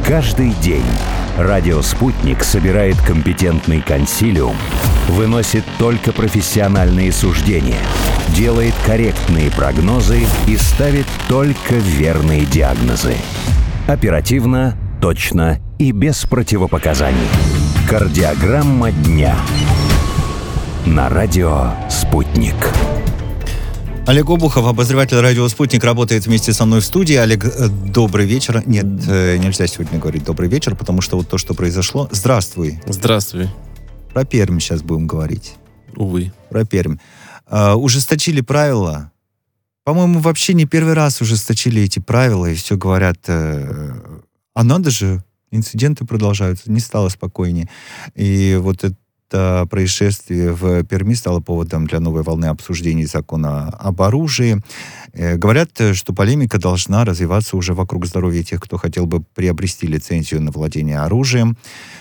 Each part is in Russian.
Каждый день радио «Спутник» собирает компетентный консилиум, выносит только профессиональные суждения, делает корректные прогнозы и ставит только верные диагнозы. Оперативно, точно и без противопоказаний. Кардиограмма дня. На радио «Спутник». Олег Обухов, обозреватель радио «Спутник», работает вместе со мной в студии. Олег, добрый вечер. Нет, нельзя сегодня говорить «добрый вечер», потому что вот то, что произошло... Здравствуй. Здравствуй. Про Пермь сейчас будем говорить. Увы. Про Пермь. Ужесточили правила. По-моему, вообще не первый раз ужесточили эти правила, и все говорят... А надо же, инциденты продолжаются, не стало спокойнее. И вот это происшествие в Перми стало поводом для новой волны обсуждений закона об оружии. Говорят, что полемика должна развиваться уже вокруг здоровья тех, кто хотел бы приобрести лицензию на владение оружием.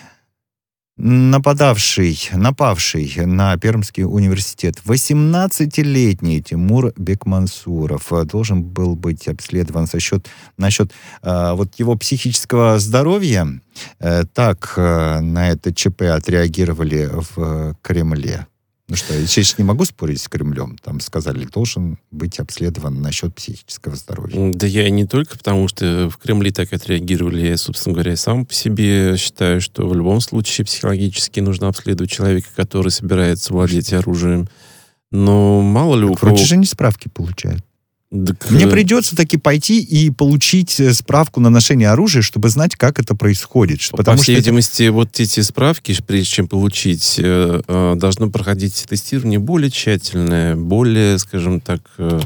Напавший на Пермский университет 18-летний Тимур Бекмансуров должен был быть обследован насчет вот его психического здоровья. Так на это ЧП отреагировали в Кремле. Ну что, я сейчас не могу спорить с Кремлем. Там сказали, должен быть обследован насчет психического здоровья. Да я и не только, потому что в Кремле так отреагировали. Я, собственно говоря, сам по себе считаю, что в любом случае психологически нужно обследовать человека, который собирается владеть оружием. Но мало ли у кого... Вроде же не справки получают. Так... Мне придется таки пойти и получить справку на ношение оружия, чтобы знать, как это происходит. По всей видимости, вот эти справки, прежде чем получить, должно проходить тестирование более тщательное, более, скажем так,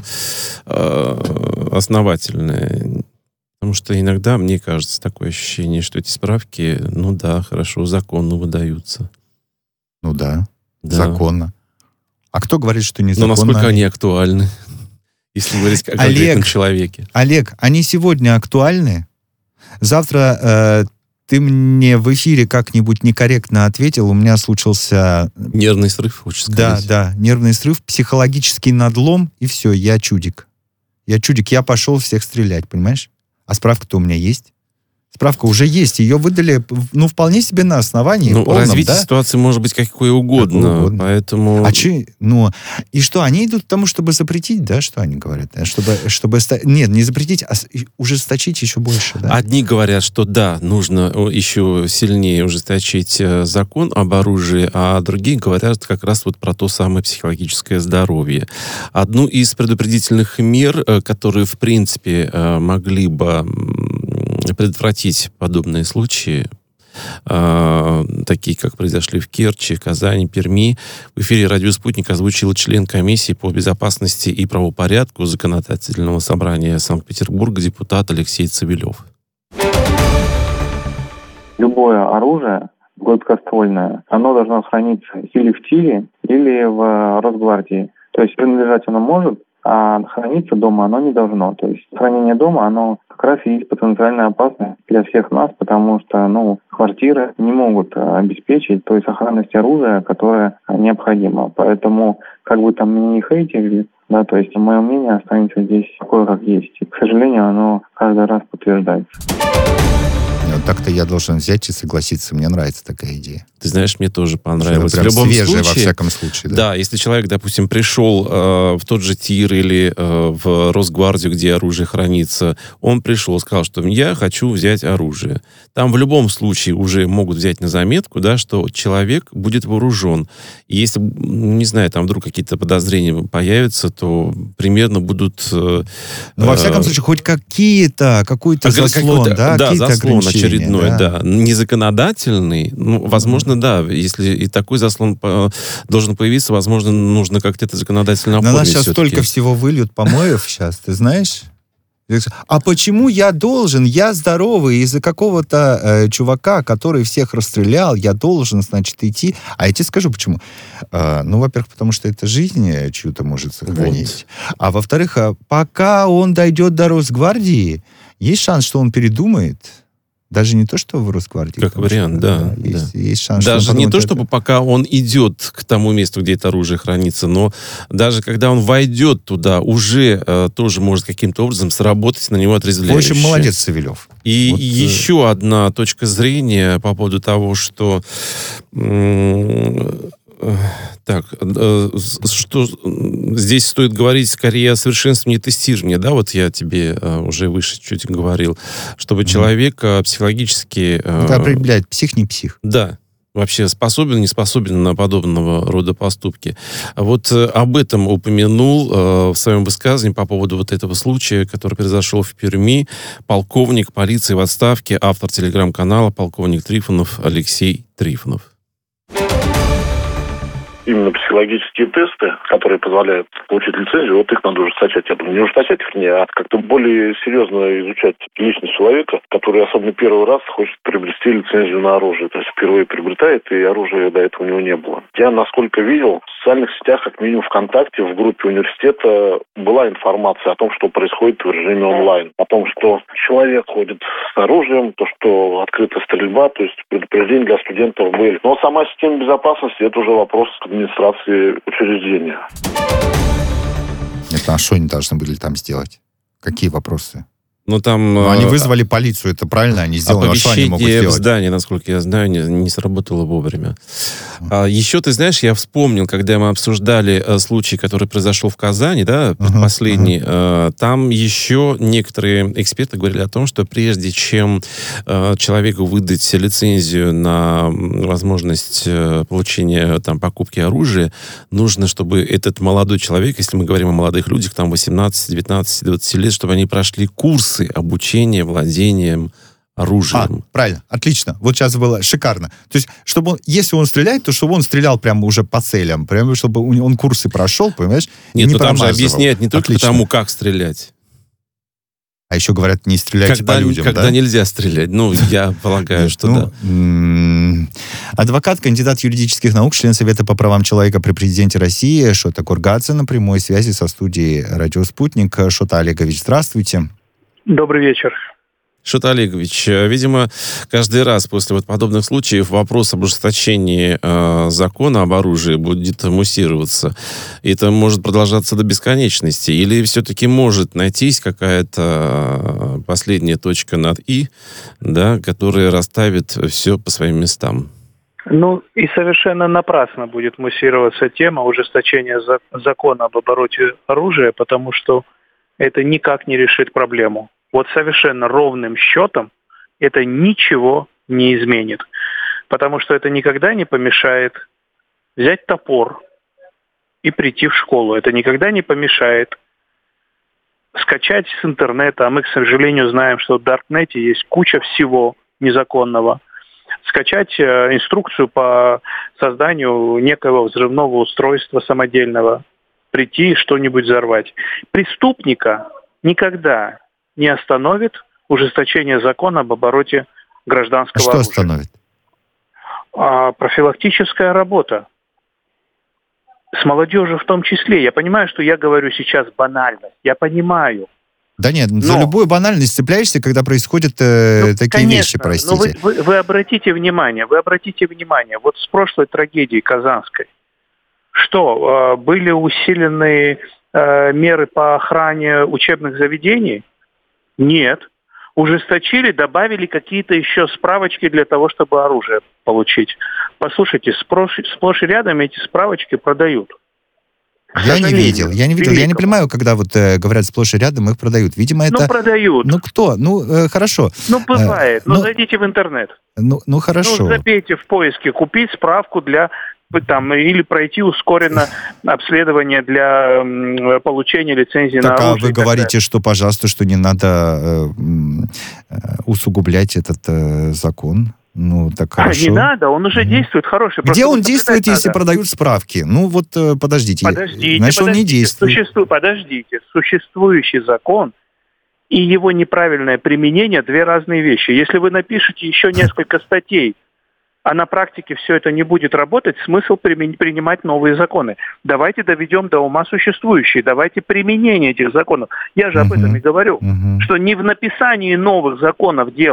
основательное. Потому что иногда, мне кажется, такое ощущение, что эти справки, ну да, хорошо, законно выдаются. Ну да. Законно. А кто говорит, что незаконно? Но насколько они актуальны? Если говорить о конкретном человеке. Олег, они сегодня актуальны? Завтра ты мне в эфире как-нибудь некорректно ответил. У меня случился... Нервный срыв, хочешь сказать? Да, нервный срыв, психологический надлом, и все, я чудик. Я пошел всех стрелять, понимаешь? А справка-то у меня есть. Справка уже есть, ее выдали, вполне себе на основании полном, развитие ситуации может быть какое угодно, поэтому... И что, они идут к тому, чтобы запретить, да, что они говорят? Чтобы нет, не запретить, а ужесточить еще больше, да? Одни говорят, что да, нужно еще сильнее ужесточить закон об оружии, а другие говорят как раз вот про то самое психологическое здоровье. Одну из предупредительных мер, которые, в принципе, могли бы предотвратить подобные случаи, такие, как произошли в Керчи, Казани, Перми, в эфире «Радио Спутник» озвучил член комиссии по безопасности и правопорядку Законодательного собрания Санкт-Петербурга депутат Алексей Цивилев. Любое оружие гладкоствольное, оно должно храниться или в тире, или в Росгвардии. То есть принадлежать оно может, а храниться дома оно не должно. То есть хранение дома, оно как раз и есть потенциальная опасность для всех нас, потому что, квартиры не могут обеспечить той сохранности оружия, которая необходима. Поэтому, как бы там меня не хейтили, да, то есть мое мнение останется здесь такое, как есть. И, к сожалению, оно каждый раз подтверждается. Так-то я должен взять и согласиться. Мне нравится такая идея. Ты знаешь, мне тоже понравилось. Прям в любом свежее, случае, во всяком случае. Да, если человек, допустим, пришел в тот же ТИР или в Росгвардию, где оружие хранится, он пришел, сказал, что я хочу взять оружие. Там в любом случае уже могут взять на заметку, да, что человек будет вооружен. И если, не знаю, там вдруг какие-то подозрения появятся, то примерно будут... во всяком случае, хоть какой-то заслон, да? Да, заслон очередной, да. Незаконодательный, возможно, да, если и такой заслон должен появиться, возможно, нужно как-то это законодательно оформить. На нас сейчас все-таки. столько всего выльют помоев сейчас, ты знаешь? А почему я должен? Я здоровый, из-за какого-то чувака, который всех расстрелял, я должен, значит, идти. А я тебе скажу, почему. Во-первых, потому что это жизнь чью-то может сохранить. Вот. А во-вторых, пока он дойдет до Росгвардии, есть шанс, что он передумает. Даже не то, что в Росгвардии. Как вариант, да. Есть шанс, даже не то, чтобы пока он идет к тому месту, где это оружие хранится, но даже когда он войдет туда, уже тоже может каким-то образом сработать на него отрезвляюще. В общем, молодец, Савельев. И еще одна точка зрения по поводу того, что что здесь стоит говорить скорее о совершенствовании тестирования, да, вот я тебе уже выше чуть говорил, чтобы человек психологически... Это определяет, псих, не псих. Да, вообще способен, не способен на подобного рода поступки. Вот об этом упомянул в своем высказывании по поводу вот этого случая, который произошел в Перми, полковник полиции в отставке, автор телеграм-канала «Полковник Трифонов» Алексей Трифонов. Именно психологические тесты, которые позволяют получить лицензию, вот их надо ужесточать. Я думаю, не ужесточать, а как-то более серьезно изучать личность человека, который особенно первый раз хочет приобрести лицензию на оружие. То есть впервые приобретает, и оружия до этого у него не было. Я, насколько видел, в социальных сетях, как минимум ВКонтакте, в группе университета была информация о том, что происходит в режиме онлайн. О том, что человек ходит с оружием, то, что открыта стрельба, то есть предупреждения для студентов были. Но сама система безопасности, это уже вопрос администрации учреждения. Это, а что они должны были там сделать? Какие вопросы? Ну, там... они вызвали полицию, это правильно, они сделали, а что они могут сделать? Оповещение в здании, насколько я знаю, не сработало вовремя. Еще, ты знаешь, я вспомнил, когда мы обсуждали случай, который произошел в Казани, да, предпоследний, там еще некоторые эксперты говорили о том, что прежде чем человеку выдать лицензию на возможность получения, там, покупки оружия, нужно, чтобы этот молодой человек, если мы говорим о молодых людях, там, 18, 19, 20 лет, чтобы они прошли курсы обучения владением оружием. Правильно, отлично. Вот сейчас было шикарно. То есть, чтобы он, если он стреляет, то чтобы он стрелял прямо уже по целям, прямо чтобы он курсы прошел, понимаешь? Нет, но там же объясняют не только тому, как стрелять. А еще говорят, не стреляйте по людям, когда нельзя стрелять. Ну, я полагаю, что да. Адвокат, кандидат юридических наук, член Совета по правам человека при президенте России Шота Кургадзе на прямой связи со студией «Радио Спутник». Шота Олегович, здравствуйте. Добрый вечер. Шота Олегович, видимо, каждый раз после вот подобных случаев вопрос об ужесточении закона об оружии будет муссироваться. И это может продолжаться до бесконечности. Или все-таки может найтись какая-то последняя точка над «и», да, которая расставит все по своим местам? Ну, и совершенно напрасно будет муссироваться тема ужесточения закона об обороте оружия, потому что это никак не решит проблему. Вот совершенно ровным счетом это ничего не изменит. Потому что это никогда не помешает взять топор и прийти в школу. Это никогда не помешает скачать с интернета, а мы, к сожалению, знаем, что в Даркнете есть куча всего незаконного. Скачать инструкцию по созданию некого взрывного устройства самодельного, прийти и что-нибудь взорвать. Преступника никогда не остановит ужесточение закона об обороте гражданского оружия. Что остановит? Профилактическая работа. С молодежью в том числе. Я понимаю, что я говорю сейчас банальность. Я понимаю. Да нет, за любую банальность цепляешься, когда происходят такие конечно, вещи, простите. Но вы обратите внимание, вот с прошлой трагедии казанской, что были усилены меры по охране учебных заведений? Нет. Ужесточили, добавили какие-то еще справочки для того, чтобы оружие получить. Послушайте, сплошь и рядом эти справочки продают. Я не видел. Я не понимаю, когда вот говорят сплошь и рядом, их продают. Видимо, это... Ну, продают. Ну, кто? Ну, хорошо. Ну, бывает. Зайдите в интернет. Ну, хорошо. Ну, забейте в поиске, купить справку для... Там, или пройти ускоренно обследование для получения лицензии на оружие. Так, а вы говорите, что, пожалуйста, что не надо усугублять этот закон? Ну, так хорошо. Не надо, он уже действует, хороший. Где он действует, если продают справки? Ну, вот, подождите. Значит, он не действует. Существующий закон и его неправильное применение – две разные вещи. Если вы напишете еще несколько статей, а на практике все это не будет работать, смысл принимать новые законы. Давайте доведем до ума существующие, давайте применение этих законов. Я же об этом и говорю, что не в написании новых законов дело,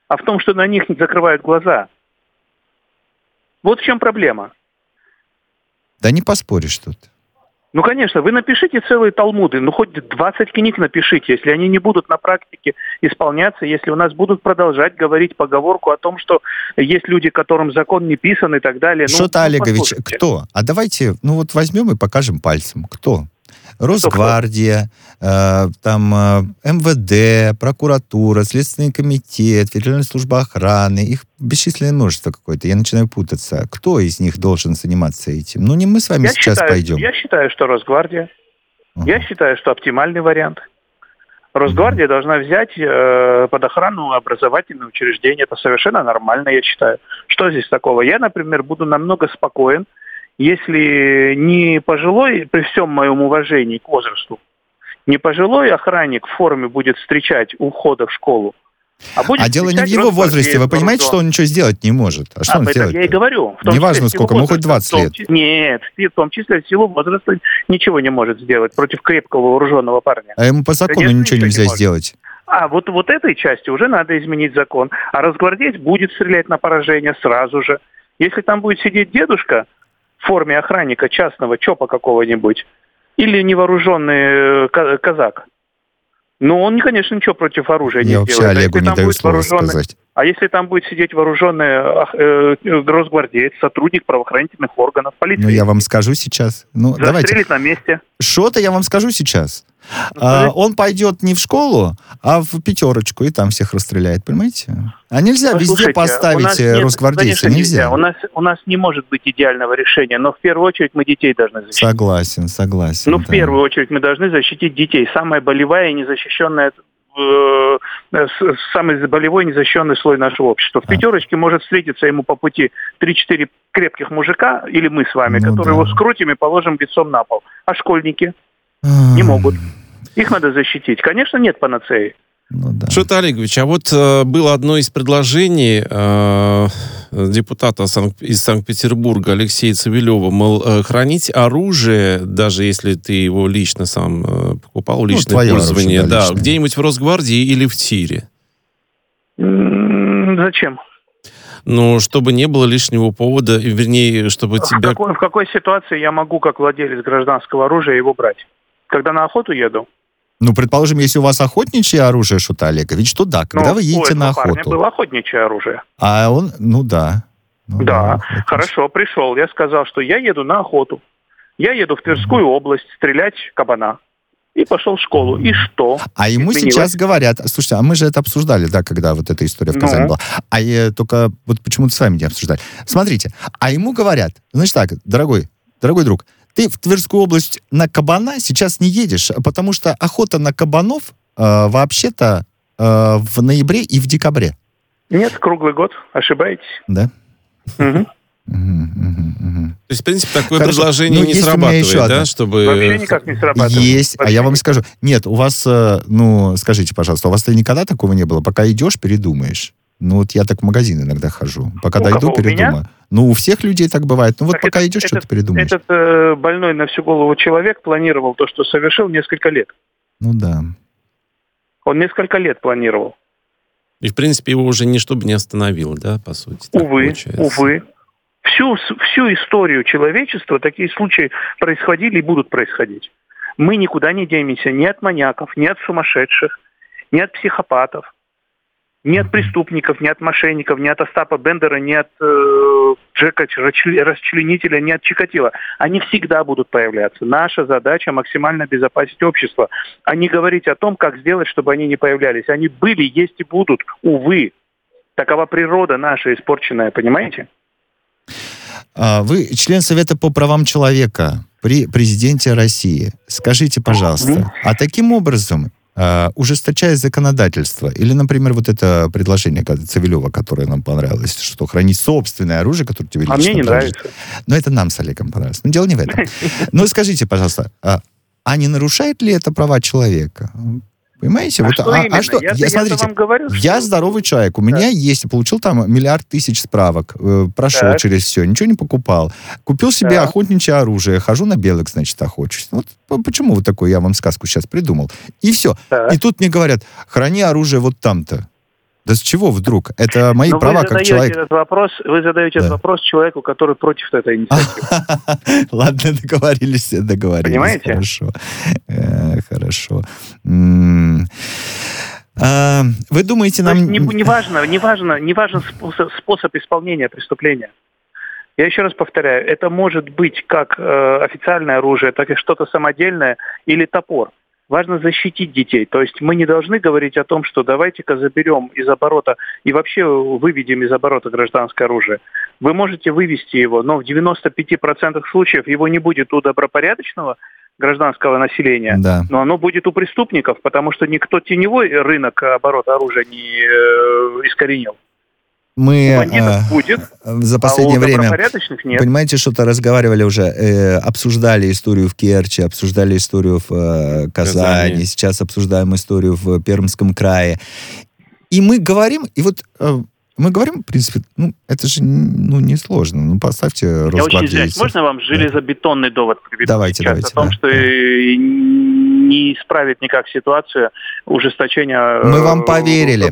а в том, что на них не закрывают глаза. Вот в чем проблема. Да не поспоришь тут. Ну, конечно, вы напишите целые талмуды, ну, хоть 20 книг напишите, если они не будут на практике исполняться, если у нас будут продолжать говорить поговорку о том, что есть люди, которым закон не писан и так далее. Шот Олегович, кто? А давайте, возьмем и покажем пальцем. Кто? Росгвардия, там МВД, прокуратура, Следственный комитет, Федеральная служба охраны, их бесчисленное множество какое-то. Я начинаю путаться. Кто из них должен заниматься этим? Ну, не мы с вами пойдем. Я считаю, что Росгвардия. Я считаю, что оптимальный вариант. Росгвардия должна взять под охрану образовательные учреждения. Это совершенно нормально, я считаю. Что здесь такого? Я, например, буду намного спокоен, если не пожилой, при всем моем уважении к возрасту, не пожилой охранник в форме будет встречать у входа в школу, а дело не в его возрасте. Вы понимаете, что он ничего сделать не может? А что он делает? Я и говорю. Неважно сколько, хоть 20 лет. Нет, в том числе в силу возраста ничего не может сделать против крепкого вооруженного парня. А ему по закону ничего нельзя сделать. Вот этой части уже надо изменить закон. А росгвардеец будет стрелять на поражение сразу же. Если там будет сидеть дедушка в форме охранника частного ЧОПа какого-нибудь, или невооруженный казак, но он, конечно, ничего против оружия не сделает. Я вообще Олегу не даю слова сказать. А если там будет сидеть вооруженный росгвардеец, сотрудник правоохранительных органов, полиции? Ну, я вам скажу сейчас. Застрелит на месте. Что-то я вам скажу сейчас. Он пойдет не в школу, а в пятерочку, и там всех расстреляет, понимаете? А нельзя везде поставить росгвардейца, нельзя. У нас не может быть идеального решения, но в первую очередь мы детей должны защитить. Согласен. В первую очередь мы должны защитить детей. Самая болевая и незащищенная, самый болевой незащищенный слой нашего общества. В пятерочке может встретиться ему по пути 3-4 крепких мужика, или мы с вами, которые его скрутим и положим лицом на пол. А школьники? Не могут. Их надо защитить. Конечно, нет панацеи. Шот Олегович, а вот было одно из предложений депутата из Санкт-Петербурга Алексея Цивилева, мол, хранить оружие, даже если ты его лично сам покупал, личное пользование, оружие, где-нибудь в Росгвардии или в ТИРе. Зачем? Чтобы не было лишнего повода, вернее, чтобы тебя... В какой ситуации я могу, как владелец гражданского оружия, его брать? Когда на охоту еду? Предположим, если у вас охотничье оружие, Шот Олегович, то да, когда вы едете на охоту. У парня было охотничье оружие. А он, да. Хорошо, пришел. Я сказал, что я еду на охоту. Я еду в Тверскую область стрелять кабана. И пошел в школу. И что? А ему сейчас говорят... Слушайте, а мы же это обсуждали, когда вот эта история в Казани была. Только вот почему-то с вами не обсуждали. Смотрите, а ему говорят, значит так, дорогой друг, ты в Тверскую область на кабана сейчас не едешь, потому что охота на кабанов вообще-то в ноябре и в декабре. Нет, круглый год. Ошибаетесь. Да? Угу. То есть, в принципе, такое предложение не срабатывает, да? Чтобы... Вообще никак не срабатывает. Есть, а я вам скажу. Нет, у вас, скажите, пожалуйста, у вас никогда такого не было? Пока идешь, передумаешь. Я так в магазин иногда хожу. Пока дойду, передумаю. У всех людей так бывает. Пока идешь, что-то передумаешь. Этот больной на всю голову человек планировал то, что совершил несколько лет. Да. Он несколько лет планировал. И, в принципе, его уже ничто бы не остановило, да, по сути? Увы. Всю историю человечества такие случаи происходили и будут происходить. Мы никуда не денемся ни от маньяков, ни от сумасшедших, ни от психопатов, ни от преступников, ни от мошенников, ни от Остапа Бендера, ни от Джека Расчленителя, ни от Чикатило. Они всегда будут появляться. Наша задача максимально обезопасить общество, а не говорить о том, как сделать, чтобы они не появлялись. Они были, есть и будут. Увы. Такова природа наша испорченная, понимаете? Вы член Совета по правам человека при президенте России. Скажите, пожалуйста, а таким образом, ужесточая законодательство, или, например, вот это предложение Цивилева, которое нам понравилось, что хранить собственное оружие, которое тебе лично мне не нравится. Но это нам с Олегом понравилось. Но дело не в этом. Но скажите, пожалуйста, а не нарушает ли это права человека? Понимаете? Что? Смотрите, вам говорю, я здоровый человек, у меня есть, получил там 1 000 000 справок, прошел через все, ничего не покупал, купил себе охотничье оружие, хожу на белок, значит, охочусь. Почему вот такую я вам сказку сейчас придумал? И все. И тут мне говорят, храни оружие вот там-то. Да с чего вдруг? Это мои права как человек. Вы задаете этот вопрос человеку, который против этой инициативы. Ладно, договорились. Понимаете? Хорошо. Вы думаете, нам... Не важен способ исполнения преступления. Я еще раз повторяю, это может быть как официальное оружие, так и что-то самодельное или топор. Важно защитить детей. То есть мы не должны говорить о том, что давайте-ка заберем из оборота и вообще выведем из оборота гражданское оружие. Вы можете вывести его, но в 95% случаев его не будет у добропорядочного гражданского населения, да. Но оно будет у преступников, потому что никто теневой рынок оборота оружия не искоренил. Мы будет, за последнее время, нет. Понимаете, что-то разговаривали уже, обсуждали историю в Керчи, обсуждали историю в Казани, сейчас обсуждаем историю в Пермском крае. И мы говорим, в принципе, это же не сложно. Поставьте Росгвардейцев. Я очень извиняюсь, можно вам железобетонный довод привести? Давайте, о том, что не исправит никак ситуацию ужесточения... Мы вам поверили.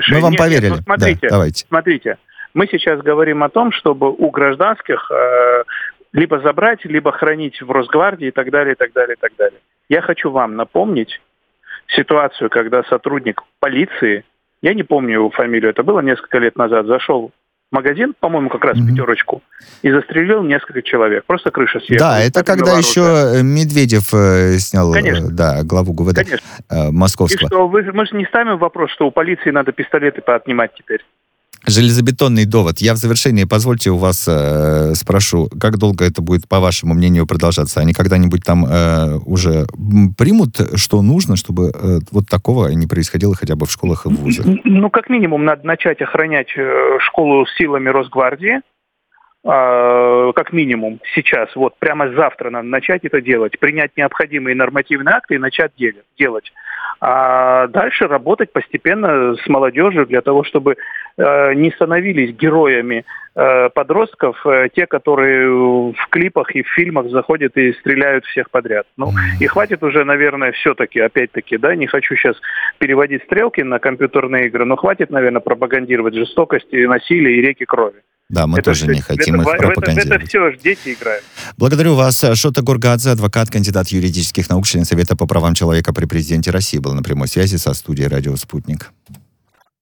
Смотрите. Мы сейчас говорим о том, чтобы у гражданских либо забрать, либо хранить в Росгвардии и так далее, и так далее, и так далее. Я хочу вам напомнить ситуацию, когда сотрудник полиции, я не помню его фамилию, это было несколько лет назад, зашел в магазин, по-моему, как раз в «Пятерочку», и застрелил несколько человек. Просто крыша съехала. Да, это когда еще Медведев снял главу ГУВД московского. И что, мы же не ставим вопрос, что у полиции надо пистолеты поотнимать теперь. Железобетонный довод. Я в завершении, позвольте, у вас спрошу, как долго это будет, по вашему мнению, продолжаться? Они когда-нибудь там уже примут, что нужно, чтобы вот такого не происходило хотя бы в школах и в вузах? Как минимум, надо начать охранять школу силами Росгвардии. Как минимум сейчас, вот прямо завтра надо начать это делать, принять необходимые нормативные акты и начать делать. А дальше работать постепенно с молодежью для того, чтобы не становились героями подростков те, которые в клипах и в фильмах заходят и стреляют всех подряд. И хватит уже, наверное, все-таки, опять-таки, не хочу сейчас переводить стрелки на компьютерные игры, но хватит, наверное, пропагандировать жестокость и насилие и реки крови. Да, мы тоже не хотим их пропагандировать. Это все дети играют. Благодарю вас. Шота Гургадзе, адвокат, кандидат юридических наук, член Совета по правам человека при президенте России, был на прямой связи со студией «Радио Спутник».